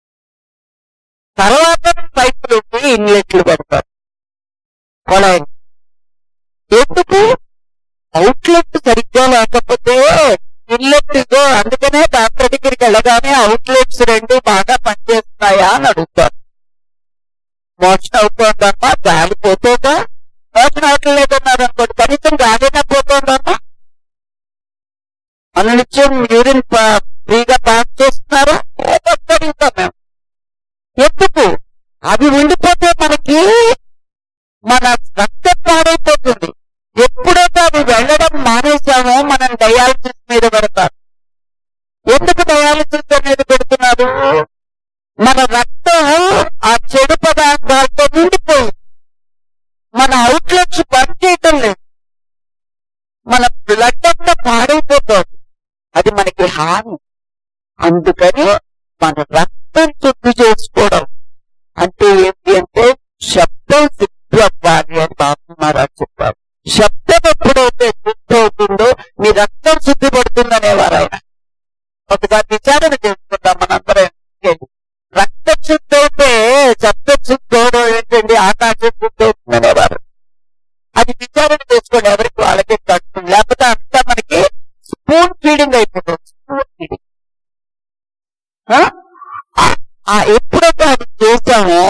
తర్వాత పైపులు ఇన్లెట్లు పెడతారు. కొలాయి ఎందుకు? అవుట్లెట్ సరిగ్గా లేకపోతే ఇన్లెట్ ఇగో. అందుకనే డాక్టర్ దగ్గరికి వెళ్ళగానే అవుట్లెట్స్ రెండు బాగా పనిచేస్తున్నాయా అని అడుగుతారు. మోషన్ అవుతోందమ్మా, గాలి పోతుందా? మోషన్ అవట్లేదన్నారు అనుకోండి, కనీసం గాలినా పోతోందమ్మా. యూరిన్ ఫ్రీగా పాస్ చేస్తున్నారా అడుగుతాం మేము. ఎందుకు? అవి ఉండిపోతే మనకి మన రక్తం పాడైపోతుంది. ఎప్పుడైతే అవి వెళ్ళడం మానేసామో మనం డయాలసిస్ మీద పెడతారు. ఎందుకు డయాలసిస్ అనేది పెడుతున్నారు? మన రక్తం ఆ చెడు పదార్థాలతో నిండిపోయింది. మన అవుట్లెట్స్ పనిచేయటం లేదు. మన బ్లడ్ అంతా పాడైపోతుంది. అది మనకి హాని. అందుకని మన రక్తం శుద్ధి చేసుకోవడం అంటే ఏంటి అంటే శబ్దం శుద్ధి అవ్వాలి అని బాబు మహారాజ్ చెప్పారు. శబ్దం ఎప్పుడైతే శుద్ధి అవుతుందో మీ రక్తం శుద్ధి పడుతుందనేవారు ఆయన. ఒకసారి విచారణ చేసుకుంటాం మనందరం. రక్త శుద్ధి అయితే శబ్ద శుద్ధి అవడం ఏంటండి, ఆకాశం శుద్ధి అవుతుందనేవారు. అది విచారణ చేసుకోండి, ఎవరికి వాళ్ళకి కట్టుతుంది. లేకపోతే అంతా మనకి స్పూన్ ఫీడింగ్ అయిపోతుంది. స్పూన్ ఫీడింగ్ ఎప్పుడైతే అది చేసామో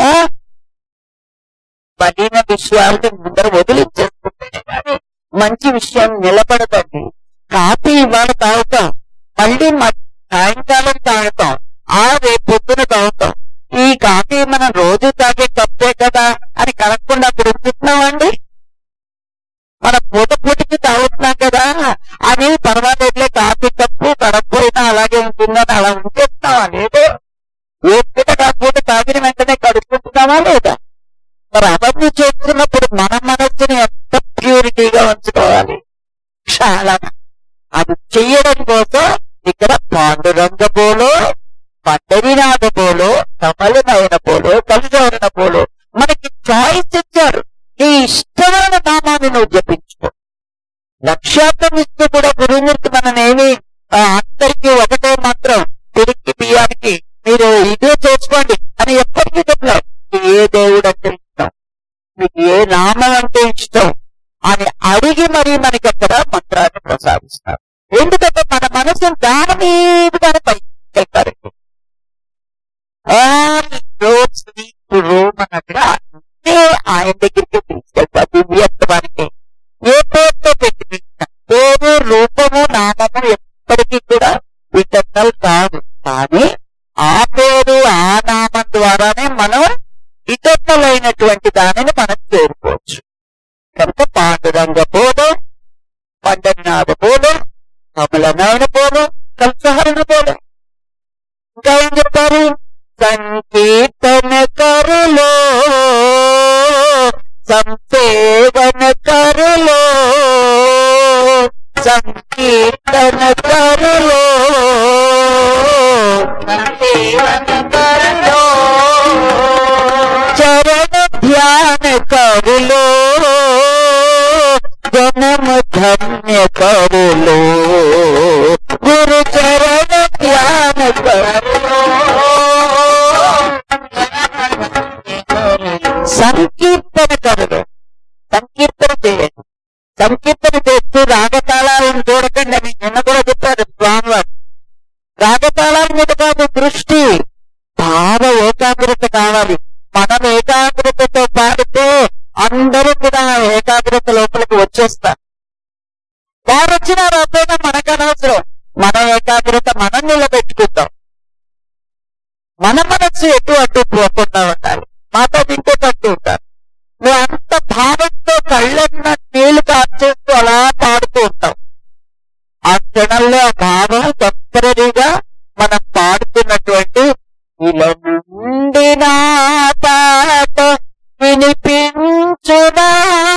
బలీన విషయాలని ముందర వదిలించేసుకుంటేనే కానీ మంచి విషయం నిలబడదండి. కాఫీ ఇవాళ తాగుతాం, మళ్ళీ సాయంకాలం తాగుతాం, ఆ రేపు పొద్దున తాగుతాం. ఈ కాఫీ మనం రోజు తాగే కప్పే కదా అని కలగకుండా అప్పుడు ఉంచుతున్నామండి. మన పూట పూటకి తాగుతున్నాం కదా అని పర్వాలేదులే కాఫీ కప్పు కడకపోయినా అలాగే ఉంటుందని అలా ఉంచేస్తున్నావా? లేదు. ఏ పూట ఆ పూట తాగిన వెంటనే కడుక్కుంటున్నావా లేదా? మరి అవన్నీ చేస్తున్నప్పుడు మన మనస్సుని ఎంత ప్యూరిటీగా ఉంచుకోవాలి. చాలా అది చెయ్యడం కోసం ఇక్కడ పాండురంగ పోలో, పండరినాథ పోలో, కమలనయన పోలో, కలిజోరణ పోలో మనకి చాయిస్ ఇచ్చారు. నీ ఇష్టమైన నామాన్ని నువ్వు జపించుకో. లక్ష్యార్థం ఇస్తూ కూడా గురుమూర్తి మననేమి అందరికీ ఒకటే మాత్రం తిరిగి బియ్యానికి మీరు ఇదే చేసుకోండి అని ఎప్పటికీ చెప్పలేదు. ఏ దేవుడు అంటే ఇష్టం, మీకు ఏ నామం అంటే ఇష్టం అని అడిగి మరీ మనకి అక్కడ మంత్రాన్ని ప్రసాదిస్తారు. ఎందుకంటే మన మనసును దాని మీదుగానే పైకెళ్తారండి. రోమ్ అన్నట్టుగా అన్నీ ఆయన దగ్గరికి తీసుకెళ్తారు. దివ్యత్వానికి ఏ పేరుతో పెట్టి పేరు, రూపము, నామము ఎప్పటికీ కూడా ఇటర్నల్ కాదు. కానీ ఆ పేరు ఆ నామం ద్వారానే మనం ఇటర్నల్ అయినటువంటి దానిని మనం చేరుకోవచ్చు. కనుక పాండురంగ పోలో, పండరినాథ పోలో, కమలనయన పోలో, కంసహరణ పోలో. ఇంకా ఏం చెప్పారు? సంకీర్తన కరులో, సంసేవన కరులో, సంకీర్తన కరులో, సంసేవన కరులో, చరణ ధ్యాన కరులో, జనమ ధన్య కరులో, గురు చరణ ధ్యాన కరులో, సంకీర్తన కరులో. సంకీర్తన చేయండి. సంకీర్తన చేస్తూ రాగతాళాలను చూడకండి అని నిన్న కూడా చెప్పారు స్వామివారు. రాగతాళాల మీద కాదు దృష్టి, భావ ఏకాగ్రత కావాలి. మనం ఏకాగ్రతతో పాడితే అందరూ కూడా ఏకాగ్రత లోపలికి వచ్చేస్తారు. వారు వచ్చినా రాకపోయినా మనకు అనవసరం. మన ఏకాగ్రత మనం నిలబెట్టుకుంటాం. మన మనస్సు ఎటు అటు పోకుండా ఉండాలి. మాతో ఇంకొకట్టు ఉంటారు. నువ్వు అంత భావంతో కళ్ళన్న నీళ్లు కార్చేస్తూ అలా పాడుతూ ఉంటాం. ఆ క్షణంలో ఆ భావం టెంపరీగా మనం పాడుతున్నటువంటి ఇలా నిండిన పాట వినిపించునా,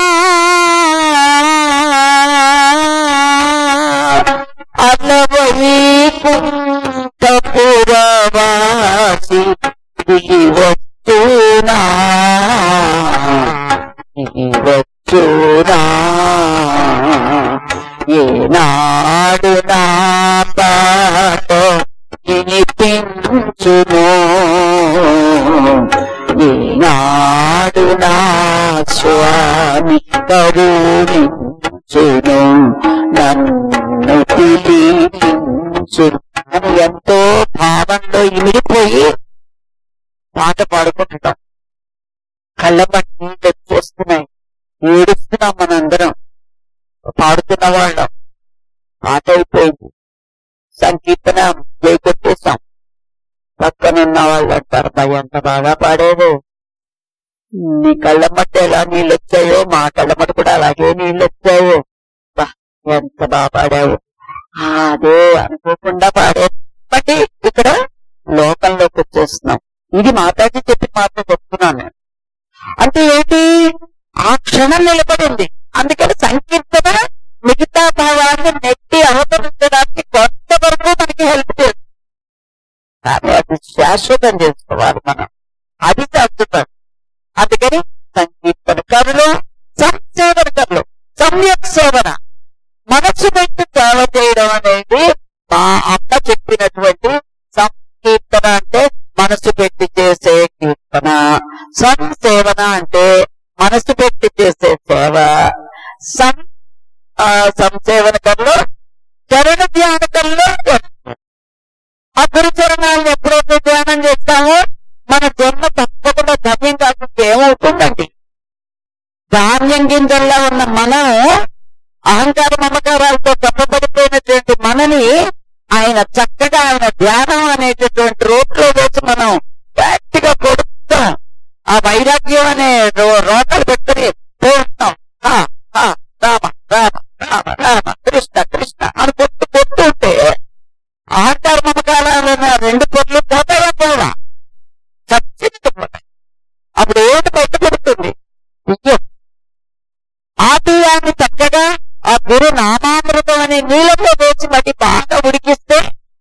అలవైకుంఠపురవాసి వచ్చునా, వచ్చునా, ఏనాడు నా పాట వినిపించును, ఏనాడు నా స్వామి కరుణించును, నన్ను పిలిపించును అని ఎంతో భావంలో ఇమిడిపోయి పాట పాడుకుంటున్నాం. కళ్ళ పట్టి తెచ్చేస్తున్నాయి, ఏడుస్తున్నాం మనందరం. పాడుతున్న వాళ్ళం పాట అయిపోయింది. సంకీర్తన కొట్టేస్తాం. పక్కనున్న వాళ్ళు అంటారు, భయ ఎంత బాగా పాడేవు, నీ కళ్ళ మట్టి ఎలా నీళ్ళు వచ్చాయో మా కళ్ళ మట్టి కూడా అలాగే నీళ్ళు వచ్చాయో, ఎంత బాగా పాడావు. అదే అనుకోకుండా పాడే బట్టి ఇక్కడ లోకంలోకి వచ్చేస్తున్నాం. ఇది మాతాజీ చెప్పి మాత్రం చెప్తున్నాను. అంటే ఏంటి, ఆ క్షణం నిలబడింది. అందుకని సంకీర్తన మిగతా భావాన్ని నెట్టి అవతరించడానికి కొంతవరకు మనకి హెల్ప్ చేస్తుంది. కానీ అది శాశ్వతం చేసుకోవాలి మనం, అది శాశ్వతం. అందుకని సంకీర్తన కరులు సంసేవన కరులు సమ్యక్ సేవన మనసు పెట్టి సేవ చేయడం అనేది మా అమ్మ చెప్పినటువంటి సంకీర్తన. అంటే మనసు పెట్టి చేసే కీర్తన, సంసేవన అంటే మనసు పెట్టి చేసే సేవ. సం సంసేవన కల్లో చరణ ధ్యాన కల్లో ఆ గురుచరణాలను ఎప్పుడైతే ధ్యానం చేస్తామో మన జన్మ తప్పకుండా ధన్యం కాకుండా ఏమవుతుందండి. ధాన్యం గింజల్లో ఉన్న మనం అహంకార మమకారాలతో కప్పబడిపోయినటువంటి మనని ఆయన చక్కగా ఆయన ధ్యానం అనేటటువంటి రోడ్లో వేసి మనం గట్టిగా కొడుతాం. ఆ వైరాగ్యం అనే రోకలు పెట్టుకుని పోతున్నాం. రామ రామ రామ రామ కృష్ణ కృష్ణ అని కొట్టు కొట్టు ఉంటే అహంకార మమకారాలన్న రెండు పొట్లు పోతాయా పోవా, చచ్చిపోతాయి. అప్పుడు ఏది బయటపడుతుంది, బియ్యం. ఆ బియ్యాన్ని చక్కగా ఆ గురు నామామృతం అనే నీళ్ళలో వేసి మళ్ళీ బాగా ఉడికిస్తే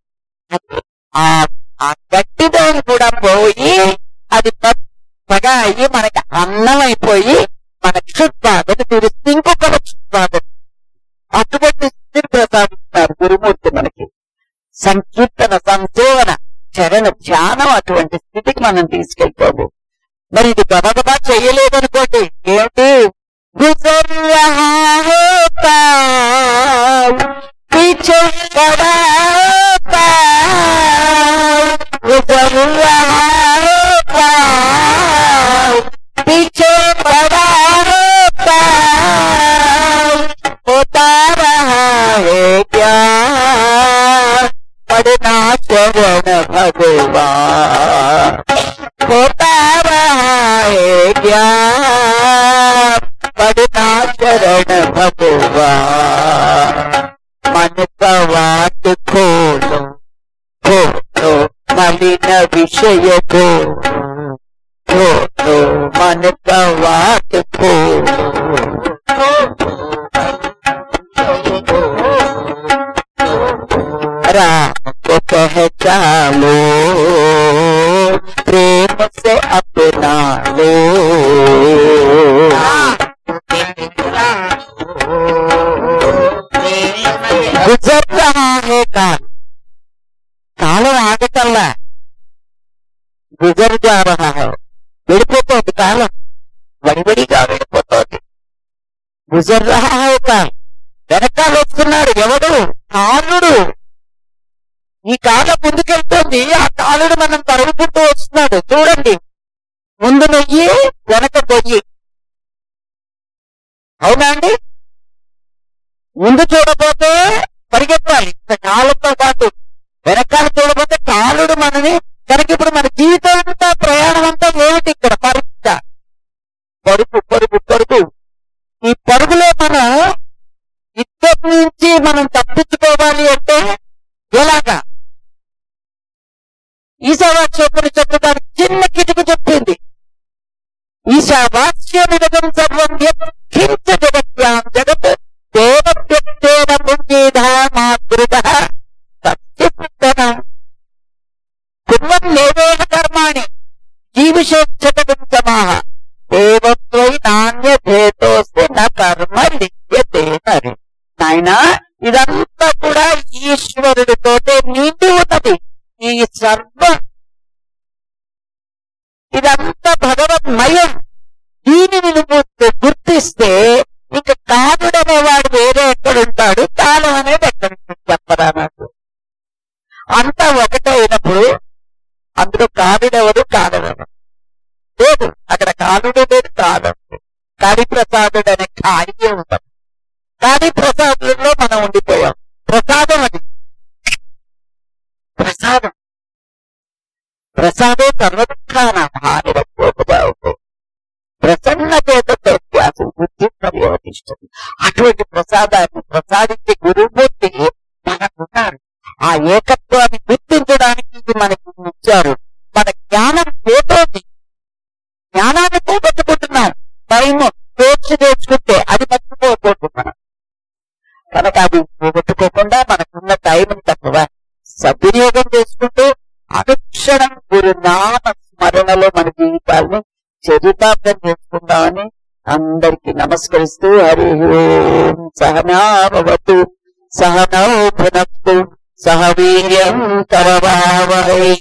ఆ గట్టిదాన్ని కూడా పోయి అది పగా అయ్యి మనకి అన్నం అయిపోయి మన క్షుద్బాధను తీరుస్తుంది. ఇంకొక క్షుద్బాధను అటువంటి స్థితిని ప్రసాదిస్తారు గురుమూర్తి మనకి. సంకీర్తన సంసేవన చరణ ధ్యానం అటువంటి స్థితికి మనం తీసుకెళ్తాము. మరి ఇది గబగబా చెయ్యలేదనుకోండి, ఏమిటి గుజర్ రహా హోతా పీఛే పడా హోతా, గుజర్ రహా హోతా పీఛే పడా హోతా, होता रहा है क्या पढ़ना श्रवण भगवान, होता रहा है क्या पढ़ना शरण भगवान। मन का वाट खोलो खोलो मलिन विषय को खोलो, मन का वाट खोलो राम को पहचानो प्रेम से अपना लो, गुजर रहा है काल, కాలం ఆగటల్లా గుజర్ జా రహా హై, వెళ్ళిపోతుంది కాలం, వడివడిగా వెళ్ళిపోతుంది. గుజర్ రహా హై కాల్, వెనకాల వస్తున్నాడు ఎవడు, కాలుడు. ఈ కాలం ముందుకెళ్తుంది, ఆ కాలుడు మనం తరుగుకుంటూ వస్తున్నాడు. చూడండి, ముందు నొయ్యి వెనక పొయ్యి, అవునా అండి? ముందు చూడబోతే పరిగెత్తాలి కాలంతో పాటు, వెనకాల చూడబోతే కాలుడు మనని. కనుక ఇప్పుడు మన జీవితం అంతా ప్రయాణం అంతా ఏమిటి, ఇక్కడ పరీక్ష, పరుగు పరుగు పరుగు. ఈ పరుగులో మనం ఇద్దరి నుంచి మనం తప్పించుకోవాలి అంటే ఎలాగా? ఈశావాస్యోపనిషత్తు దానికి చిన్న కిటుకు చెప్పింది. ఈశావాస్యమిదం సర్వం యత్కించ జగత్యాం జగత్ దేవవ్యక్తేన పుంజీధ మాతృదః సత్యసిద్ధనం కుర్వం నేవేహ కర్మాణి జీవిషేక్షతం సమాహ దేవత్వై నాణ్యభేతోస్తి న కర్మ లిప్యతే నరి. నాయనా, ఇదంతా కూడా ఈశ్వరుడితోటే నిండి ఉన్నది. ఈ సర్వం ఇదంతా భగవన్మయం. దీనిని నువ్వు గుర్తిస్తే ఇక కాలుడనేవాడు వేరే ఎక్కడుంటాడు, కాలం అనేది ఎక్కడ చెప్పరా నాకు. అంతా ఒకటే అయినప్పుడు అందులో కాలుడెవడు కాలుడెవడు లేదు. అక్కడ కాలుడు లేదు, కాలం కాళీప్రసాదుడు అనే ఖాళీయే ఉంటాం. కాళీప్రసాదులో మనం ఉండిపోయాం. ప్రసాదం అది ప్రసాదే సర్వదుఃఖానాహానిరపోకబావు ప్రసన్న చేతతో ధ్యాసం బుద్ధి పర్యవతిష్టం. అటువంటి ప్రసాదాన్ని ప్రసాదించే గురుమూర్తి మనకున్నారు. ఆ ఏకత్వాన్ని గుర్తించడానికి ఇది మనకి ఇచ్చారు. మన జ్ఞానం పోతోంది, జ్ఞానాన్ని పోగొట్టుకుంటున్నాం. టైం పేర్చి తెచ్చుకుంటే అది మర్చిపోతున్నాం. కనుక అది పోగొట్టుకోకుండా మనకున్న టైం తక్కువ సద్వినియోగం చేసుకుంటూ అనుక్షణం గురునామ స్మరణలో మన జీవితాన్ని చరితార్థం చేసుకుందామని అందరికి నమస్కరిస్తూ హరి ఓం సహనాభవతు సహనౌ భునక్తు సహ వీర్యం కరవావహై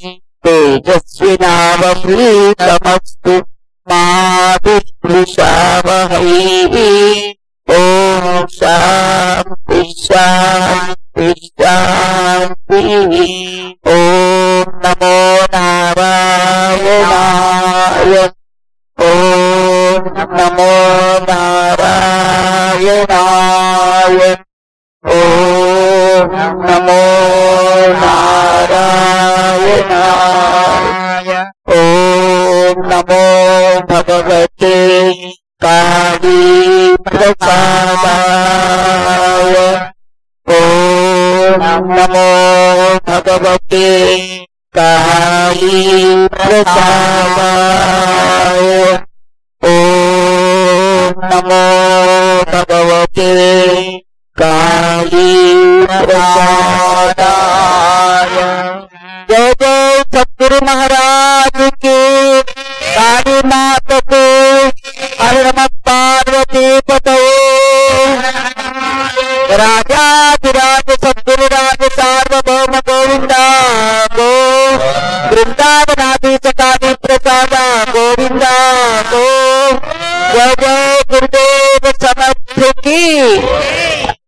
తేజస్వినావధీతమస్తు మా విద్విషావహై. ఓం శాంతి శాంతి శాంతి. ఓం నమో నారాయణాయ. ఓం నమో నారాయణాయ. ఓం నమో నారాయణాయ. ఓం నమో భగవతే కాళీ ప్రసాదాయ. ఓం నమో భగవతే కాళీ ప్రసాదాయ. ఓం నమో భగవతే కాళీ ప్రసాదాయ. జయ జయ సద్గురు మహారాజ్ కి, కాళీ మాతకు హర నమ పార్వతీ పతయే. రాజాధిరాజ సద్గురు రాజ సార్వభౌమ గోవింద గో. బృందావనాధీశ కాళీ ప్రసాద గోవింద గో. జయ జయ గురుదేవ సమర్థకి.